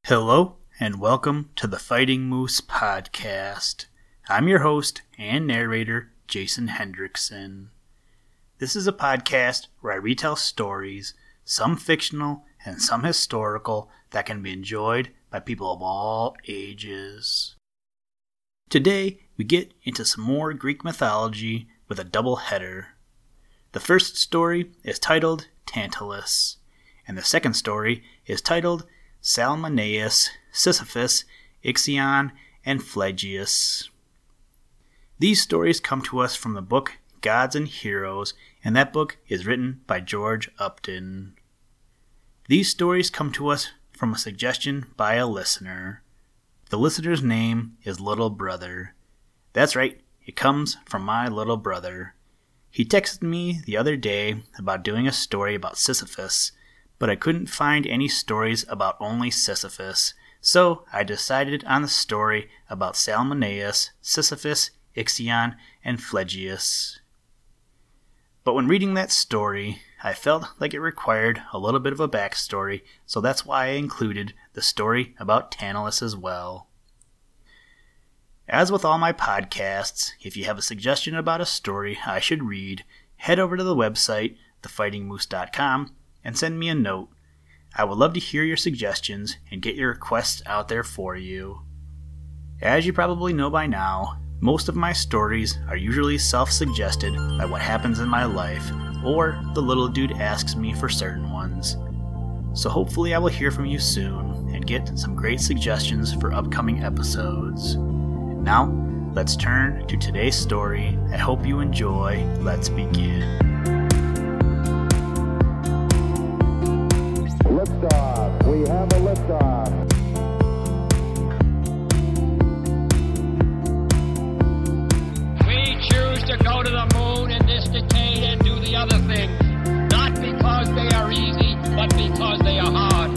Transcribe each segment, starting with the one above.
Hello, and welcome to the Fighting Moose podcast. I'm your host and narrator, Jason Hendrickson. This is a podcast where I retell stories, some fictional and some historical, that can be enjoyed by people of all ages. Today, we get into some more Greek mythology with a double header. The first story is titled Tantalus, and the second story is titled Salmoneus, Sisyphus, Ixion, and Phlegyas. These stories come to us from the book Gods and Heroes, and that book is written by George Upton. These stories come to us from a suggestion by a listener. The listener's name is Little Brother. That's right, it comes from my little brother. He texted me the other day about doing a story about Sisyphus, but I couldn't find any stories about only Sisyphus, so I decided on the story about Salmoneus, Sisyphus, Ixion, and Phlegyas. But when reading that story, I felt like it required a little bit of a backstory, so that's why I included the story about Tantalus as well. As with all my podcasts, if you have a suggestion about a story I should read, head over to the website, thefightingmoose.com, and send me a note. I would love to hear your suggestions and get your requests out there for you. As you probably know by now, most of my stories are usually self-suggested by what happens in my life, or the little dude asks me for certain ones. So hopefully I will hear from you soon and get some great suggestions for upcoming episodes. Now, let's turn to today's story. I hope you enjoy. Let's begin. Liftoff. We have a liftoff. We choose to go to the moon in this decade and do the other things, not because they are easy, but because they are hard.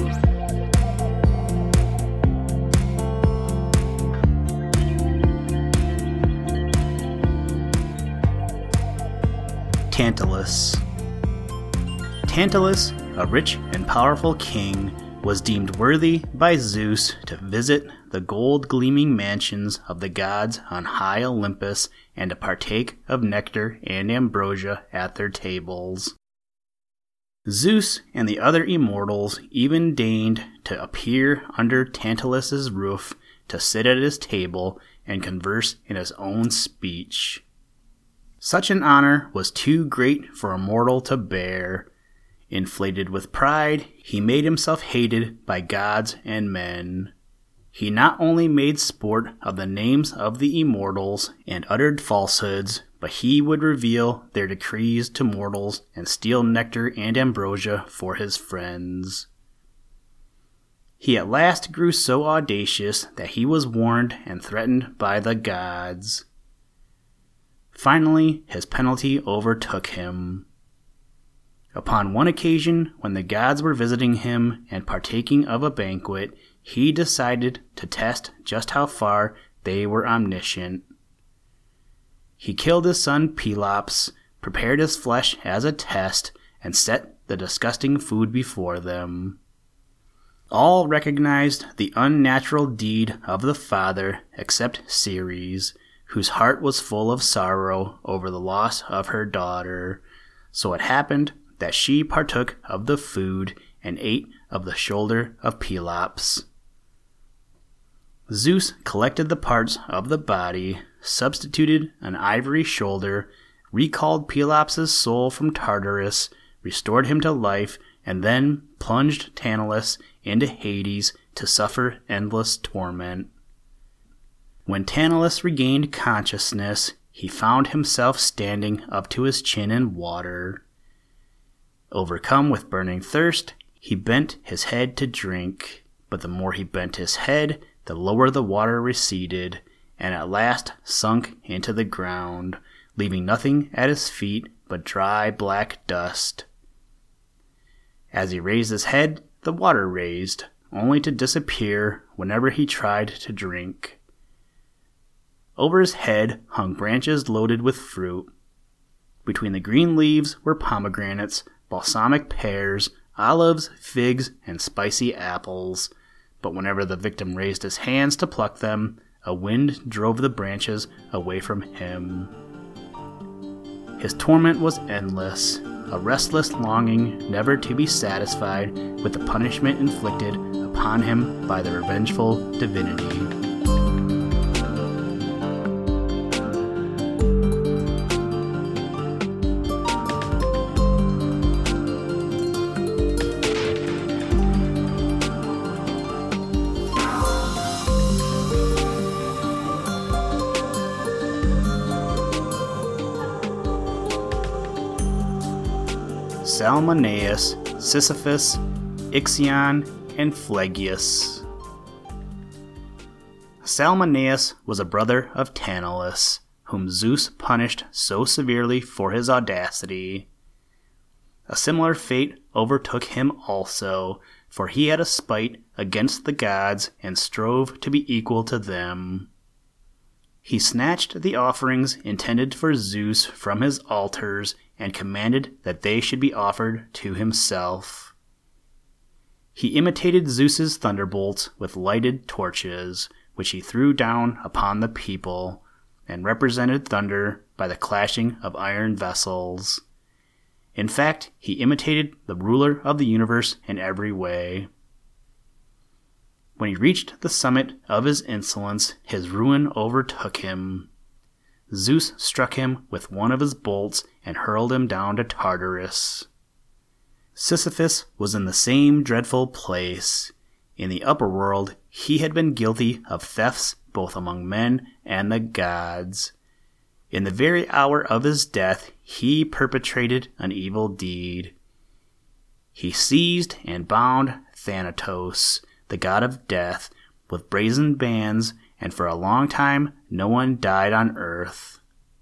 Tantalus. Tantalus, a rich and powerful king, was deemed worthy by Zeus to visit the gold-gleaming mansions of the gods on high Olympus and to partake of nectar and ambrosia at their tables. Zeus and the other immortals even deigned to appear under Tantalus's roof to sit at his table and converse in his own speech. Such an honor was too great for a mortal to bear. Inflated with pride, he made himself hated by gods and men. He not only made sport of the names of the immortals and uttered falsehoods, but he would reveal their decrees to mortals and steal nectar and ambrosia for his friends. He at last grew so audacious that he was warned and threatened by the gods. Finally, his penalty overtook him. Upon one occasion, when the gods were visiting him and partaking of a banquet, he decided to test just how far they were omniscient. He killed his son Pelops, prepared his flesh as a test, and set the disgusting food before them. All recognized the unnatural deed of the father except Ceres, whose heart was full of sorrow over the loss of her daughter. So it happened that she partook of the food and ate of the shoulder of Pelops. Zeus collected the parts of the body, substituted an ivory shoulder, recalled Pelops' soul from Tartarus, restored him to life, and then plunged Tantalus into Hades to suffer endless torment. When Tantalus regained consciousness, he found himself standing up to his chin in water. Overcome with burning thirst, he bent his head to drink, but the more he bent his head, the lower the water receded, and at last sunk into the ground, leaving nothing at his feet but dry black dust. As he raised his head, the water raised, only to disappear whenever he tried to drink. Over his head hung branches loaded with fruit. Between the green leaves were pomegranates, balsamic pears, olives, figs, and spicy apples. but whenever the victim raised his hands to pluck them, a wind drove the branches away from him. His torment was endless, a restless longing never to be satisfied with the punishment inflicted upon him by the revengeful divinity. Salmoneus, Sisyphus, Ixion, and Phlegyas. Salmoneus was a brother of Tantalus, whom Zeus punished so severely for his audacity. A similar fate overtook him also, for he had a spite against the gods and strove to be equal to them. He snatched the offerings intended for Zeus from his altars and commanded that they should be offered to himself. He imitated Zeus's thunderbolts with lighted torches, which he threw down upon the people, and represented thunder by the clashing of iron vessels. In fact, he imitated the ruler of the universe in every way. When he reached the summit of his insolence, his ruin overtook him. Zeus struck him with one of his bolts and hurled him down to Tartarus. Sisyphus was in the same dreadful place. In the upper world, he had been guilty of thefts both among men and the gods. In the very hour of his death, he perpetrated an evil deed. He seized and bound Thanatos, the god of death, with brazen bands, and for a long time no one died on earth.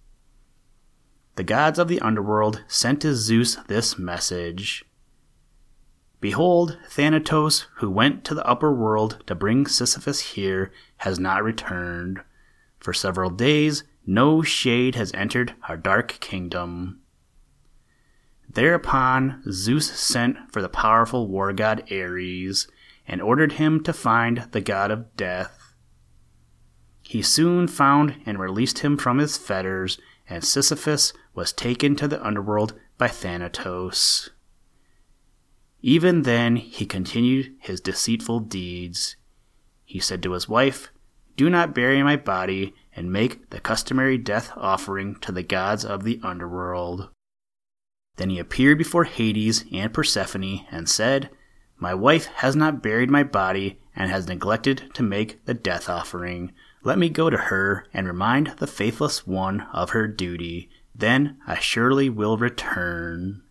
The gods of the underworld sent to Zeus this message: "Behold, Thanatos, who went to the upper world to bring Sisyphus here, has not returned. For several days no shade has entered our dark kingdom." Thereupon Zeus sent for the powerful war god Ares, and ordered him to find the god of death. He soon found and released him from his fetters, and Sisyphus was taken to the underworld by Thanatos. Even then he continued his deceitful deeds. He said to his wife, "Do not bury my body, and make the customary death offering to the gods of the underworld." Then he appeared before Hades and Persephone and said, "My wife has not buried my body and has neglected to make the death offering. Let me go to her and remind the faithless one of her duty. Then I surely will return."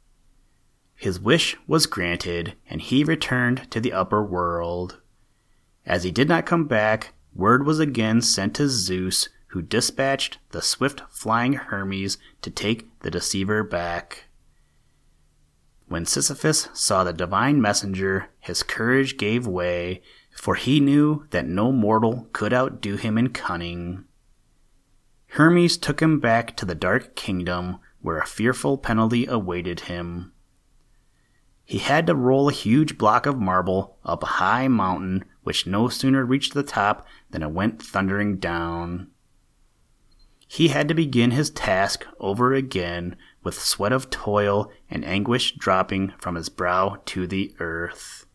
His wish was granted, and he returned to the upper world. As he did not come back, word was again sent to Zeus, who dispatched the swift-flying Hermes to take the deceiver back. When Sisyphus saw the divine messenger, his courage gave way, for he knew that no mortal could outdo him in cunning. Hermes took him back to the dark kingdom, where a fearful penalty awaited him. He had to roll a huge block of marble up a high mountain, which no sooner reached the top than it went thundering down. He had to begin his task over again, with sweat of toil and anguish dropping from his brow to the earth.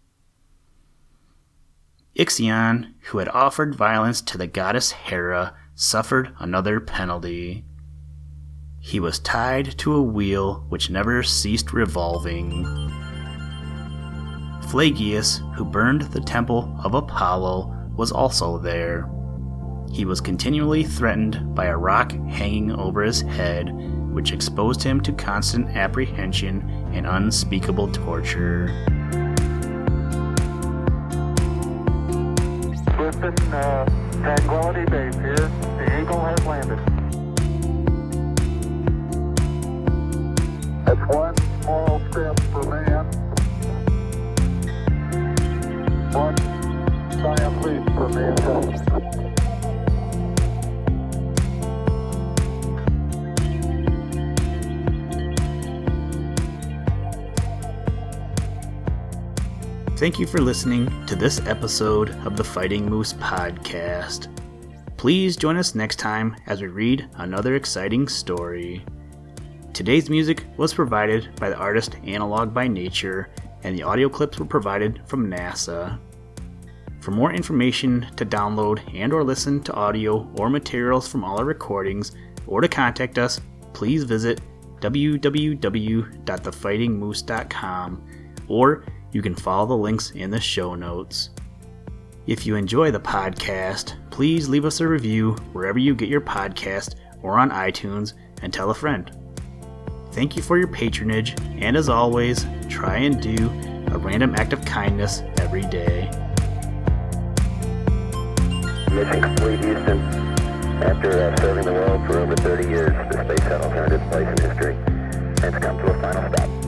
Ixion, who had offered violence to the goddess Hera, suffered another penalty. He was tied to a wheel which never ceased revolving. Phlegyas, who burned the temple of Apollo, was also there. He was continually threatened by a rock hanging over his head, which exposed him to constant apprehension and unspeakable torture. Houston, Tranquility Base here. The Eagle has landed. That's one small step for man, one giant leap for mankind. Thank you for listening to this episode of the Fighting Moose Podcast. Please join us next time as we read another exciting story. Today's music was provided by the artist Analog by Nature, and the audio clips were provided from NASA. For more information to download and or listen to audio or materials from all our recordings, or to contact us, please visit www.thefightingmoose.com, or you can follow the links in the show notes. If you enjoy the podcast, please leave us a review wherever you get your podcast or on iTunes, and tell a friend. Thank you for your patronage, and as always, try and do a random act of kindness every day. Mission complete, Houston. After serving the world for over 30 years, the space shuttle turned its place in history and it's come to a final stop.